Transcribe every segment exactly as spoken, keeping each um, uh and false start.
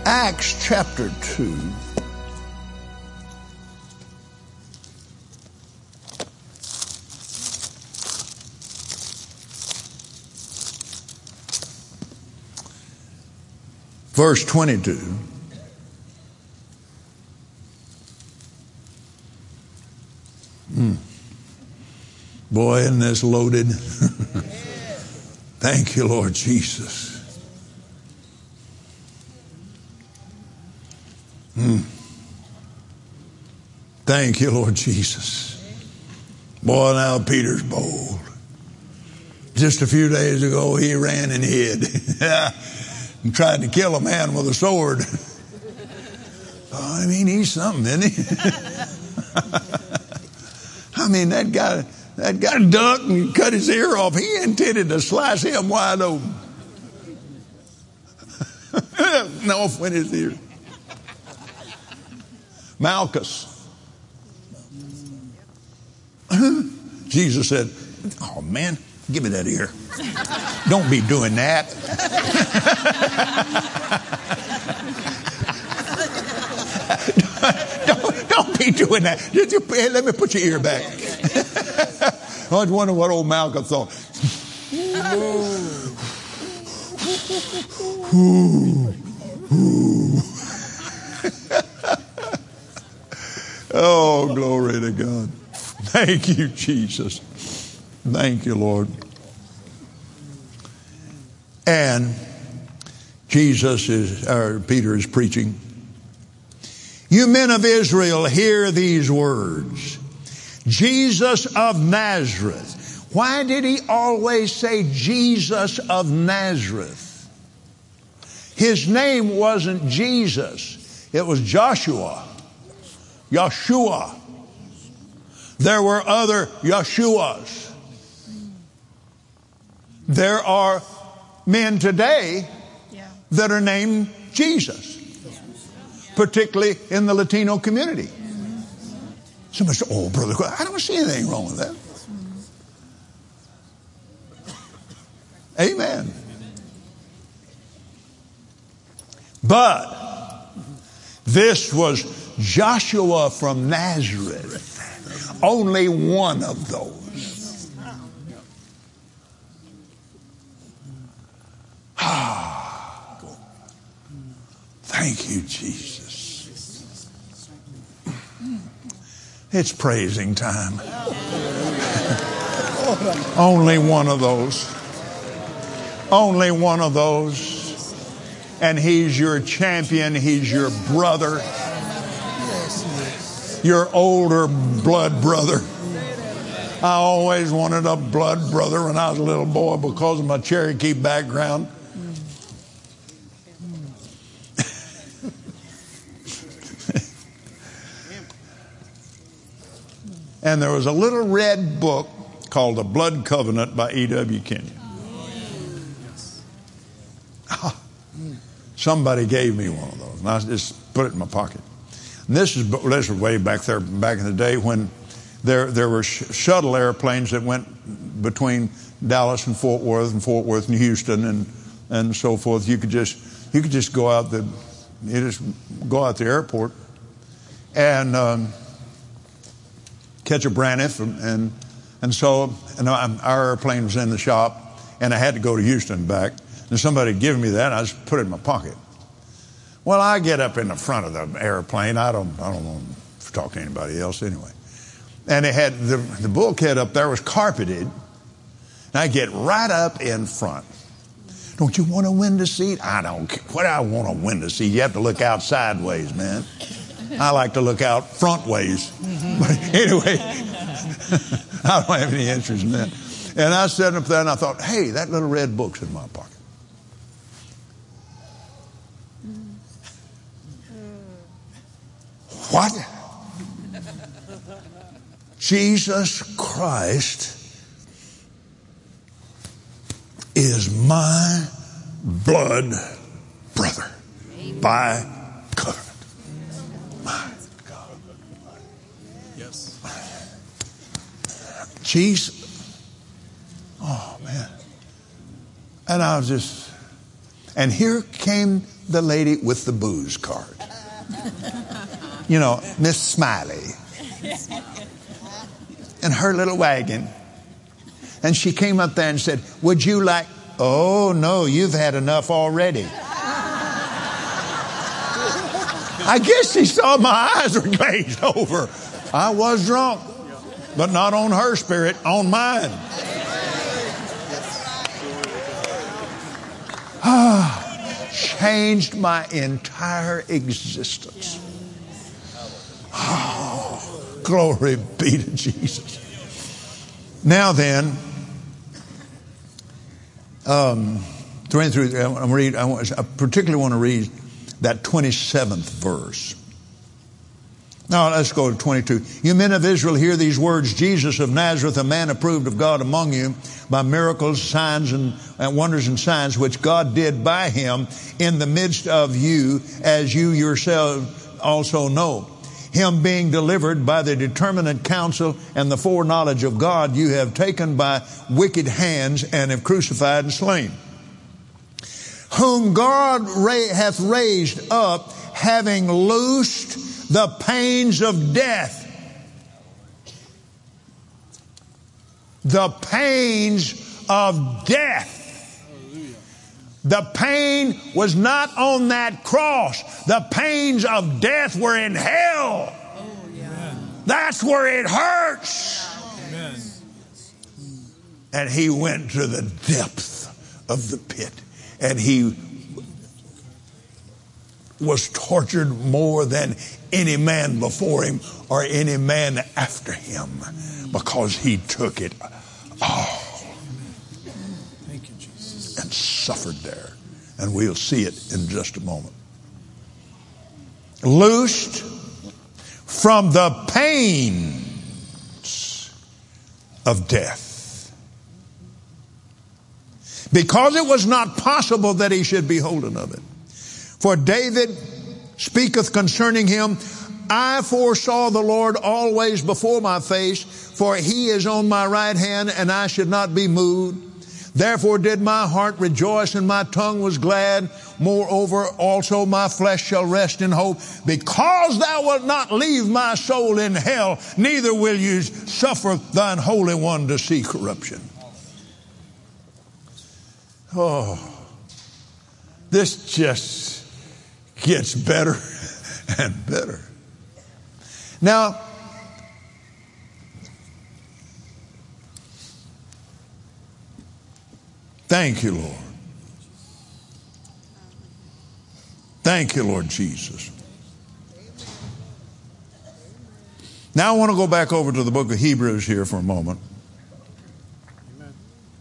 Acts chapter two. Verse twenty-two. Hmm. Boy, isn't this loaded? Thank you, Lord Jesus. Hmm. Thank you, Lord Jesus. Boy, now Peter's bold. Just a few days ago, he ran and hid and tried to kill a man with a sword. Oh, I mean, he's something, isn't he? I mean, that guy, that guy ducked and cut his ear off. He intended to slice him wide open. No, off went his ear. Malchus. Jesus said, oh man, give me that ear. Don't be doing that. don't, don't be doing that. Hey, let me put your ear back. I was wondering what old Malchus thought. Ooh, ooh. Oh, glory to God. Thank you, Jesus. Thank you, Lord. And Jesus is, or Peter is preaching. You men of Israel, hear these words. Jesus of Nazareth. Why did he always say Jesus of Nazareth? His name wasn't Jesus. It was Joshua. Yeshua. There were other Yeshuas. There are men today that are named Jesus, particularly in the Latino community. Somebody said, oh, Brother, I don't see anything wrong with that. Amen. But this was Joshua from Nazareth. Only one of those. Ah, thank you, Jesus. It's praising time. Only one of those. Only one of those. And he's your champion. He's your brother. Your older blood brother. I always wanted a blood brother when I was a little boy because of my Cherokee background. And there was a little red book called The Blood Covenant by E W Kenyon. Somebody gave me one of those, and I just put it in my pocket. And this is this was way back there, back in the day when there there were sh- shuttle airplanes that went between Dallas and Fort Worth, and Fort Worth and Houston, and and so forth. You could just you could just go out the you just go out the airport and um, catch a Braniff, and and, and so and our airplane was in the shop, and I had to go to Houston and back. And somebody had given me that, and I just put it in my pocket. Well, I get up in the front of the airplane. I don't, I don't want to talk to anybody else anyway. And it had the, the bulkhead up there was carpeted. And I get right up in front. Don't you want a window seat? I don't care. What do I want a window seat? You have to look out sideways, man. I like to look out front ways. But anyway, I don't have any interest in that. And I sat up there and I thought, hey, that little red book's in my pocket. What? Jesus Christ is my blood brother by covenant. My God. Yes. Jesus. Oh, man. And I was just, and here came the lady with the booze cart. You know, Miss Smiley. And her little wagon. And she came up there and said, would you like, oh no, you've had enough already. I guess she saw my eyes were glazed over. I was drunk, but not on her spirit, on mine. Ah, changed my entire existence. Oh, glory be to Jesus. Now then, um, twenty-three, I'm read, I, want, I particularly want to read that twenty-seventh verse. Now let's go to twenty-two. You men of Israel, hear these words. Jesus of Nazareth, a man approved of God among you by miracles, signs, and, and wonders and signs, which God did by him in the midst of you, as you yourselves also know. Him being delivered by the determinate counsel and the foreknowledge of God, you have taken by wicked hands and have crucified and slain. Whom God ra- hath raised up, having loosed the pains of death. The pains of death. The pain was not on that cross. The pains of death were in hell. That's where it hurts. Amen. And he went to the depth of the pit. And he was tortured more than any man before him or any man after him, because he took it all and suffered there. And we'll see it in just a moment. Loosed from the pains of death, because it was not possible that he should be holden of it. For David speaketh concerning him, I foresaw the Lord always before my face, for he is on my right hand, and I should not be moved. Therefore did my heart rejoice, and my tongue was glad. Moreover, also my flesh shall rest in hope, because thou wilt not leave my soul in hell, neither will you suffer thine Holy One to see corruption. Oh, this just gets better and better. Now, thank you, Lord. Thank you, Lord Jesus. Now I want to go back over to the book of Hebrews here for a moment. Amen.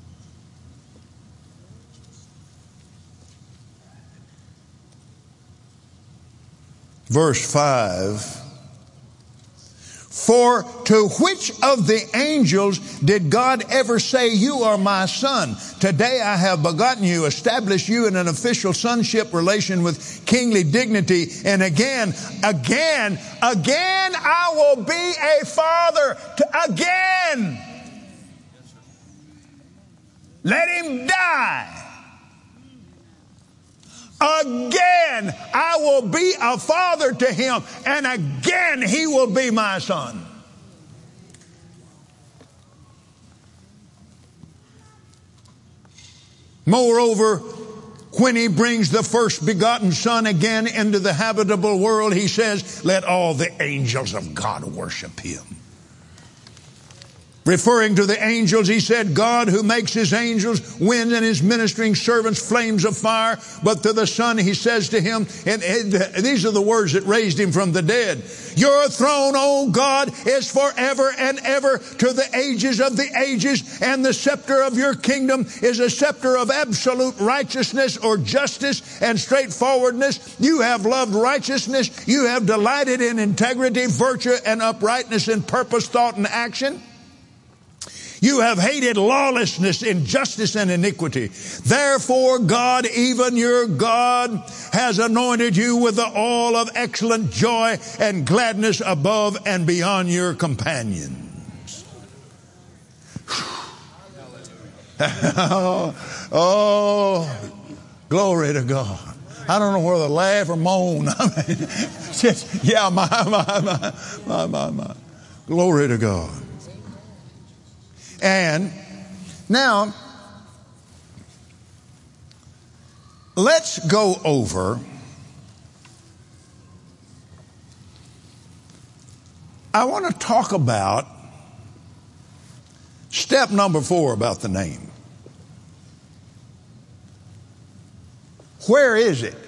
Verse five. For to which of the angels did God ever say, you are my son? Today I have begotten you, established you in an official sonship relation with kingly dignity. And again, again, again, I will be a father to again. Let him die. Again, I will be a father to him, and again he will be my son. Moreover, when he brings the first begotten son again into the habitable world, he says, let all the angels of God worship him. Referring to the angels, he said, God who makes his angels winds and his ministering servants flames of fire. But to the Son, he says to him, and these are the words that raised him from the dead. Your throne, O God, is forever and ever to the ages of the ages. And the scepter of your kingdom is a scepter of absolute righteousness or justice and straightforwardness. You have loved righteousness. You have delighted in integrity, virtue, and uprightness in purpose, thought, and action. You have hated lawlessness, injustice, and iniquity. Therefore, God, even your God, has anointed you with the oil of excellent joy and gladness above and beyond your companions. oh, oh, glory to God. I don't know whether to laugh or moan. I mean, just, yeah, my, my, my, my, my, my. Glory to God. And now, let's go over. I want to talk about step number four about the name. Where is it?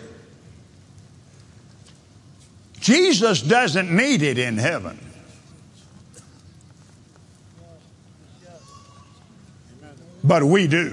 Jesus doesn't need it in heaven. But we do.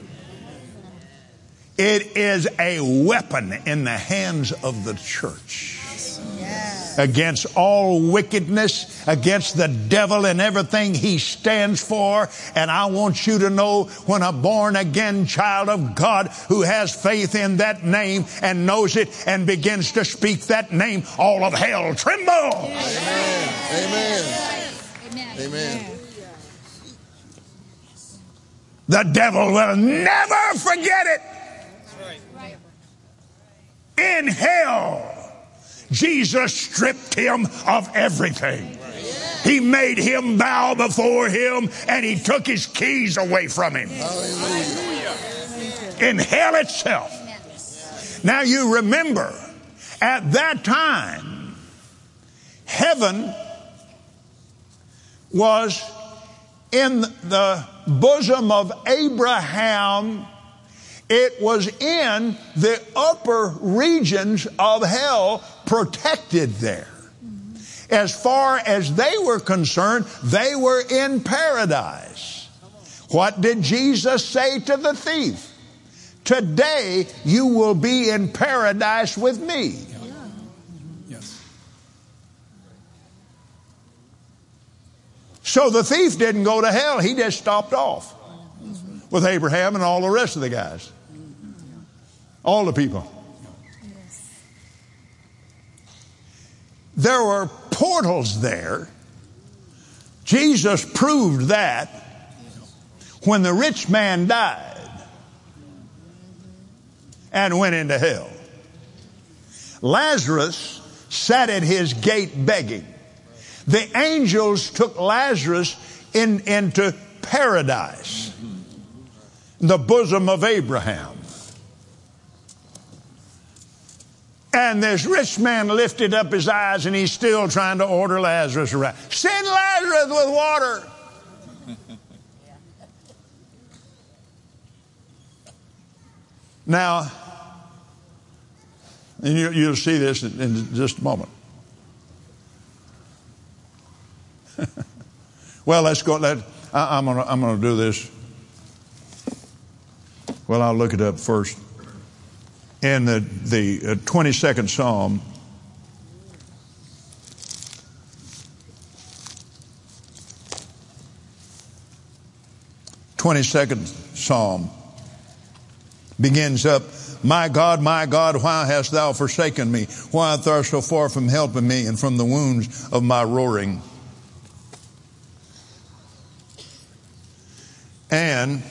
It is a weapon in the hands of the church. Against all wickedness, against the devil and everything he stands for. And I want you to know, when a born again child of God who has faith in that name and knows it and begins to speak that name, all of hell trembles. Amen. Amen. Amen. Amen. The devil will never forget it. In hell, Jesus stripped him of everything. He made him bow before him, and he took his keys away from him. Hallelujah. In hell itself. Now you remember, at that time, heaven was in the bosom of Abraham. It was in the upper regions of hell, protected there. As far as they were concerned, they were in paradise. What did Jesus say to the thief? Today you will be in paradise with me. Yes. So the thief didn't go to hell. He just stopped off with Abraham and all the rest of the guys. All the people. There were portals there. Jesus proved that when the rich man died and went into hell. Lazarus sat at his gate begging. The angels took Lazarus in, into paradise, the bosom of Abraham. And this rich man lifted up his eyes, and he's still trying to order Lazarus around. Send Lazarus with water. Now, and you, you'll see this in, in just a moment. Well, let's go. Let, I, I'm gonna I'm gonna do this. Well, I'll look it up first. In the, the twenty-second Psalm, twenty-second Psalm begins up, My God, my God, why hast thou forsaken me? Why art thou so far from helping me and from the wounds of my roaring? And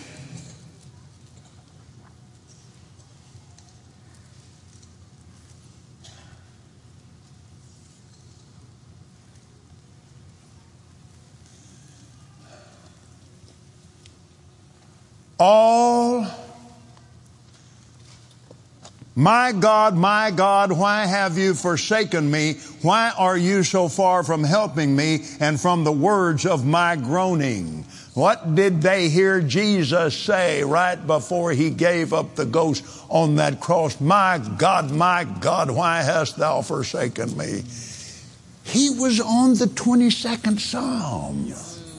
all, my God, my God, why have you forsaken me? Why are you so far from helping me and from the words of my groaning? What did they hear Jesus say right before he gave up the ghost on that cross? My God, my God, why hast thou forsaken me? He was on the twenty-second Psalm.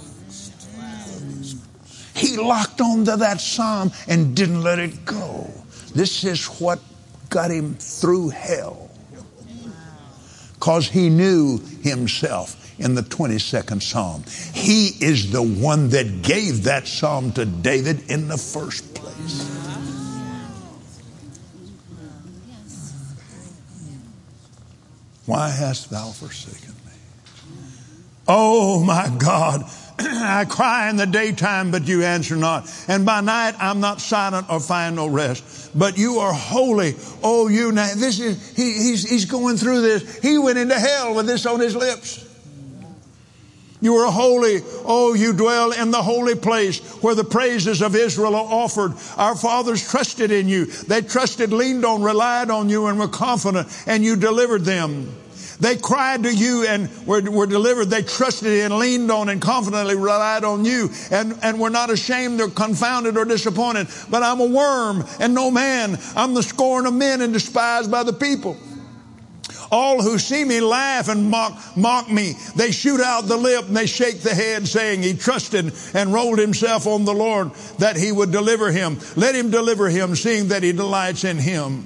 He locked onto that psalm and didn't let it go. This is what got him through hell. Because he knew himself in the twenty-second Psalm. He is the one that gave that psalm to David in the first place. Why hast thou forsaken me? Oh my God, I cry in the daytime, but you answer not. And by night I'm not silent or find no rest. But you are holy. Oh, you now. This is he, he's he's going through this. He went into hell with this on his lips. You are holy. Oh, you dwell in the holy place where the praises of Israel are offered. Our fathers trusted in you. They trusted, leaned on, relied on you, and were confident, and you delivered them. They cried to you and were, were delivered. They trusted and leaned on and confidently relied on you, and, and were not ashamed or confounded or disappointed. But I'm a worm and no man. I'm the scorn of men and despised by the people. All who see me laugh and mock, mock me. They shoot out the lip and they shake the head, saying, he trusted and rolled himself on the Lord that he would deliver him. Let him deliver him, seeing that he delights in him.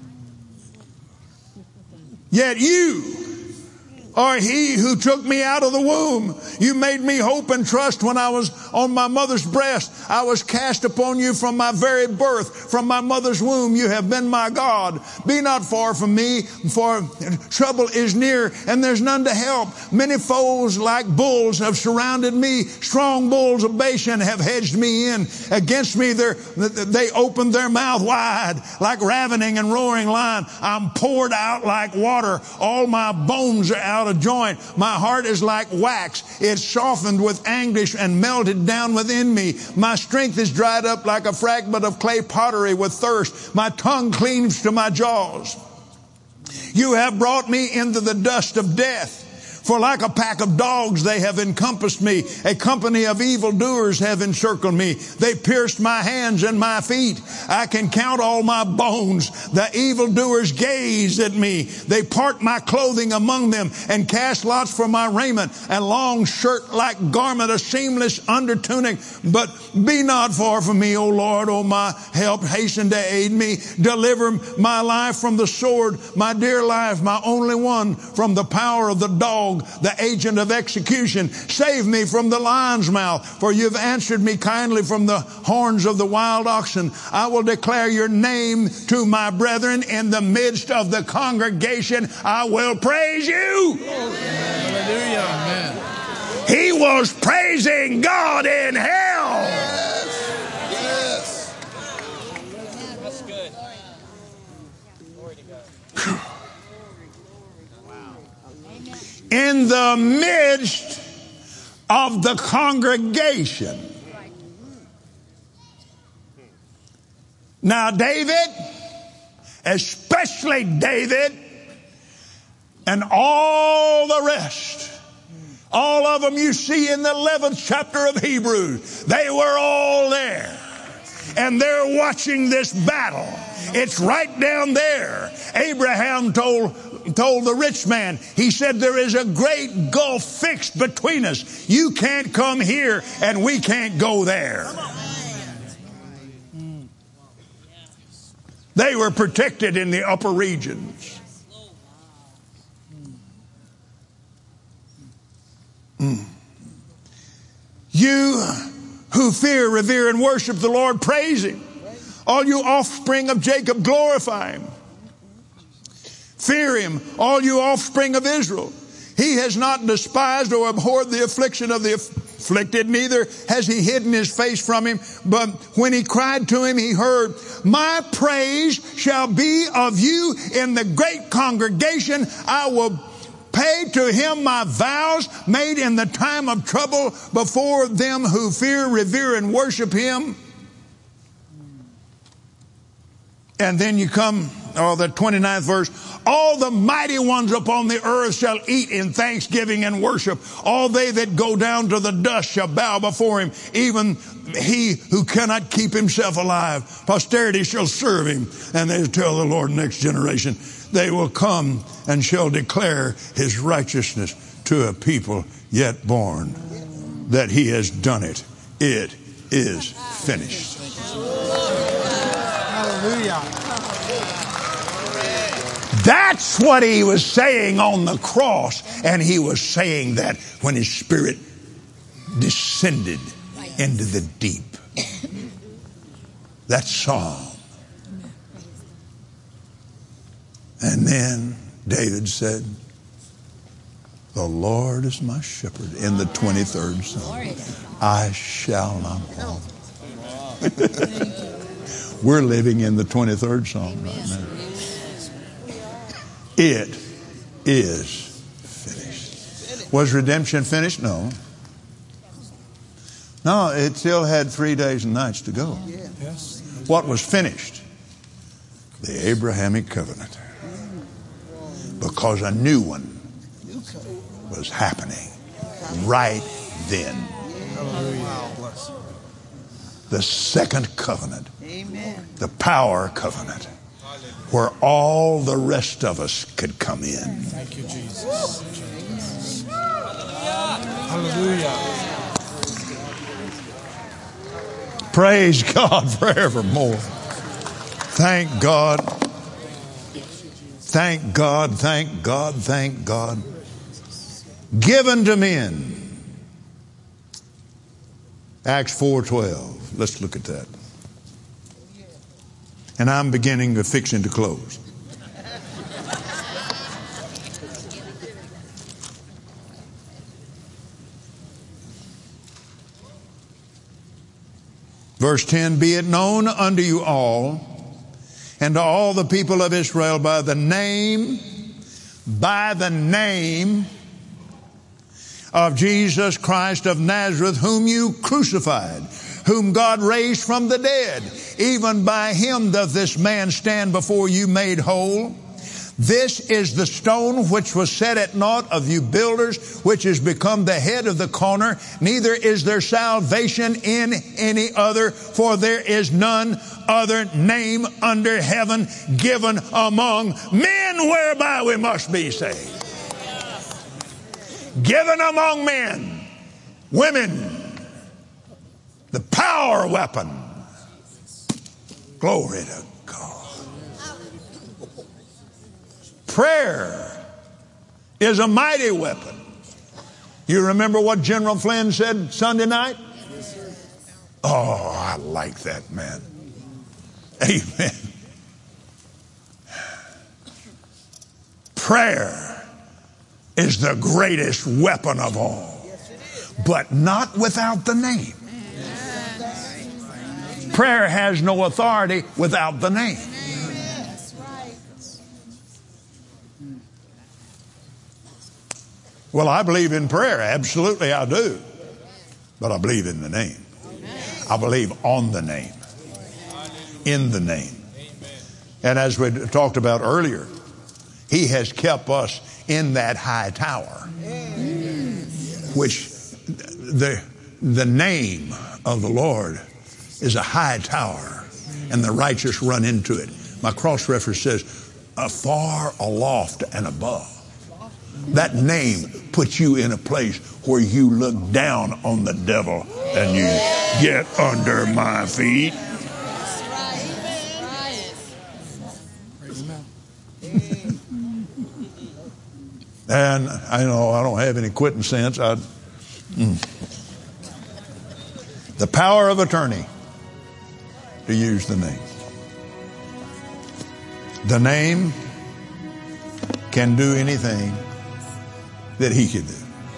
Yet you are he who took me out of the womb. You made me hope and trust when I was on my mother's breast. I was cast upon you from my very birth. From my mother's womb you have been my God. Be not far from me, for trouble is near, and there's none to help. Many foes like bulls have surrounded me. Strong bulls of Bashan have hedged me in. Against me they opened their mouth wide, like ravening and roaring lion. I'm poured out like water. All my bones are out of joint. My heart is like wax. It's softened with anguish and melted down within me. My strength is dried up like a fragment of clay pottery with thirst. My tongue cleaves to my jaws. You have brought me into the dust of death. For like a pack of dogs they have encompassed me. A company of evildoers have encircled me. They pierced my hands and my feet. I can count all my bones. The evildoers gaze at me. They part my clothing among them and cast lots for my raiment. A long shirt-like garment, a seamless undertunic. But be not far from me, O Lord, O my help. Hasten to aid me. Deliver my life from the sword, my dear life, my only one, from the power of the dog, the agent of execution. Save me from the lion's mouth, for you've answered me kindly from the horns of the wild oxen. I will declare your name to my brethren in the midst of the congregation. I will praise you. Hallelujah. Amen. He was praising God in hell. Yes. That's good. Glory to God. In the midst of the congregation. Now David, especially David, and all the rest, all of them you see in the eleventh chapter of Hebrews, they were all there. And they're watching this battle. It's right down there. Abraham told told the rich man, he said, there is a great gulf fixed between us. You can't come here and we can't go there. They were protected in the upper regions. Mm. You who fear, revere, and worship the Lord, praise Him. All you offspring of Jacob, glorify Him. Fear Him, all you offspring of Israel. He has not despised or abhorred the affliction of the afflicted, neither has He hidden His face from him. But when he cried to Him, He heard. My praise shall be of you in the great congregation. I will pay to Him my vows made in the time of trouble before them who fear, revere, and worship Him. And then you come, oh, the twenty-ninth verse. All the mighty ones upon the earth shall eat in thanksgiving and worship. All they that go down to the dust shall bow before Him. Even he who cannot keep himself alive. Posterity shall serve Him. And they tell the Lord, next generation, they will come and shall declare His righteousness to a people yet born, that He has done it. It is finished. Hallelujah. That's what He was saying on the cross. And He was saying that when His Spirit descended into the deep. That song. And then David said, The Lord is my shepherd in the twenty-third Psalm. I shall not want. We're living in the twenty-third Psalm right now. It is finished. Was redemption finished? No. No, it still had three days and nights to go. What was finished? The Abrahamic covenant. Because a new one was happening right then. The second covenant, the power covenant, where all the rest of us could come in. Thank you, Jesus. Hallelujah. Praise God forevermore. Thank God. Thank God, thank God, thank God. Given to men. Acts four twelve. Let's look at that. And I'm beginning to fixing to close. Verse ten, be it known unto you all and to all the people of Israel by the name, by the name of Jesus Christ of Nazareth, whom you crucified, whom God raised from the dead. Even by him doth this man stand before you made whole. This is the stone which was set at naught of you builders, which is become the head of the corner. Neither is there salvation in any other, for there is none other name under heaven given among men whereby we must be saved. Given among men, women, the power weapon. Glory to God. Prayer is a mighty weapon. You remember what General Flynn said Sunday night? Oh, I like that, man. Amen. Prayer is the greatest weapon of all, but not without the name. Prayer has no authority without the name. Well, I believe in prayer. Absolutely, I do. But I believe in the name. I believe on the name. In the name. And as we talked about earlier, he has kept us in that high tower, which the, the name of the Lord is a high tower, and the righteous run into it. My cross reference says, afar aloft and above. That name puts you in a place where you look down on the devil and you get under my feet. And I know I don't have any quitting sense. I, mm. The power of attorney to use the name. The name can do anything that he can do.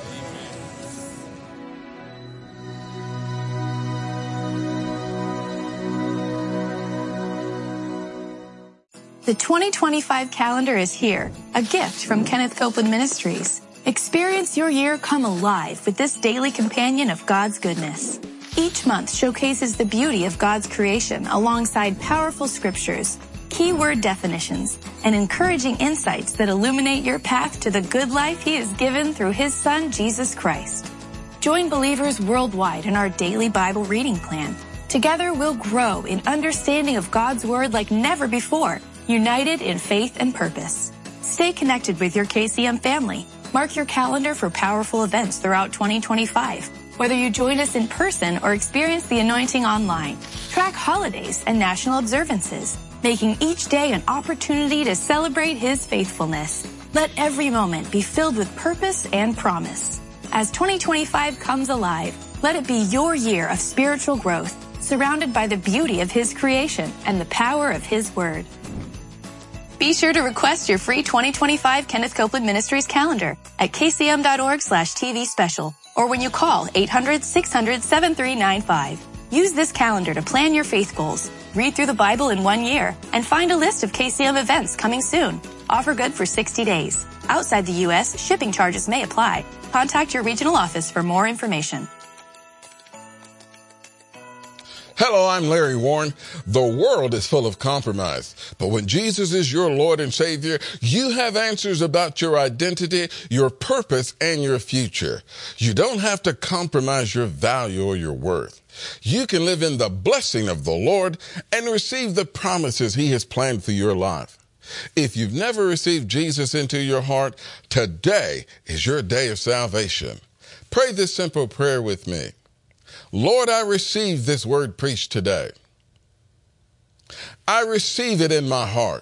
The twenty twenty-five calendar is here, a gift from Kenneth Copeland Ministries. Experience your year come alive with this daily companion of God's goodness. Each month showcases the beauty of God's creation alongside powerful scriptures, keyword definitions, and encouraging insights that illuminate your path to the good life he has given through his Son, Jesus Christ. Join believers worldwide in our daily Bible reading plan. Together we'll grow in understanding of God's Word like never before, united in faith and purpose. Stay connected with your K C M family. Mark your calendar for powerful events throughout twenty twenty-five. Whether you join us in person or experience the anointing online, track holidays and national observances, making each day an opportunity to celebrate his faithfulness. Let every moment be filled with purpose and promise. As twenty twenty-five comes alive, let it be your year of spiritual growth, surrounded by the beauty of his creation and the power of his word. Be sure to request your free twenty twenty-five Kenneth Copeland Ministries calendar at kcm.org slash TV special or when you call eight hundred, six hundred, seven three nine five. Use this calendar to plan your faith goals, read through the Bible in one year, and find a list of K C M events coming soon. Offer good for sixty days. Outside the U S, shipping charges may apply. Contact your regional office for more information. Hello, I'm Larry Warren. The world is full of compromise, but when Jesus is your Lord and Savior, you have answers about your identity, your purpose, and your future. You don't have to compromise your value or your worth. You can live in the blessing of the Lord and receive the promises He has planned for your life. If you've never received Jesus into your heart, today is your day of salvation. Pray this simple prayer with me. Lord, I receive this word preached today. I receive it in my heart.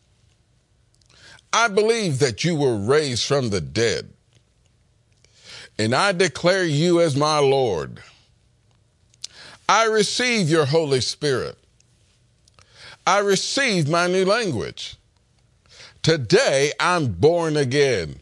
I believe that you were raised from the dead. And I declare you as my Lord. I receive your Holy Spirit. I receive my new language. Today, I'm born again.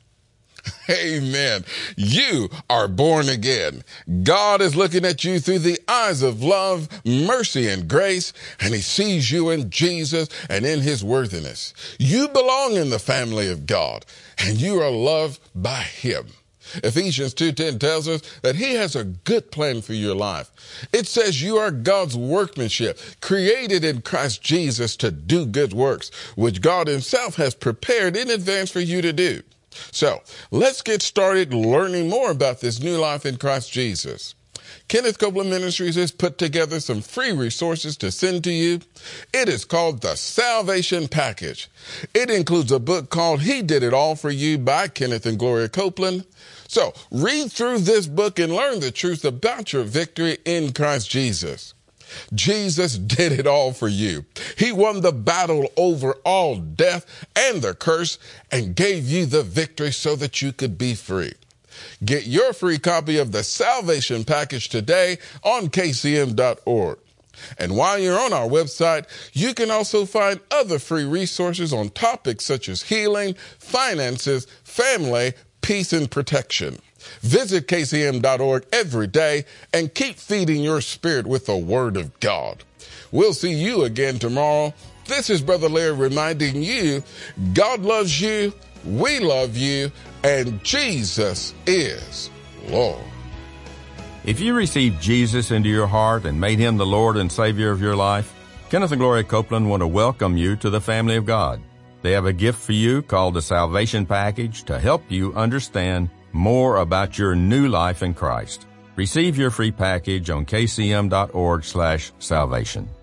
Amen. You are born again. God is looking at you through the eyes of love, mercy, and grace, and He sees you in Jesus and in His worthiness. You belong in the family of God, and you are loved by Him. Ephesians two ten tells us that He has a good plan for your life. It says you are God's workmanship, created in Christ Jesus to do good works, which God Himself has prepared in advance for you to do. So let's get started learning more about this new life in Christ Jesus. Kenneth Copeland Ministries has put together some free resources to send to you. It is called the Salvation Package. It includes a book called He Did It All for You by Kenneth and Gloria Copeland. So read through this book and learn the truth about your victory in Christ Jesus. Jesus did it all for you. He won the battle over all death and the curse and gave you the victory so that you could be free. Get your free copy of the Salvation Package today on K C M dot org. And while you're on our website, you can also find other free resources on topics such as healing, finances, family, peace, and protection. Visit K C M dot org every day and keep feeding your spirit with the Word of God. We'll see you again tomorrow. This is Brother Larry reminding you, God loves you, we love you, and Jesus is Lord. If you received Jesus into your heart and made Him the Lord and Savior of your life, Kenneth and Gloria Copeland want to welcome you to the family of God. They have a gift for you called the Salvation Package to help you understand more about your new life in Christ. Receive your free package on kcm.org slash salvation.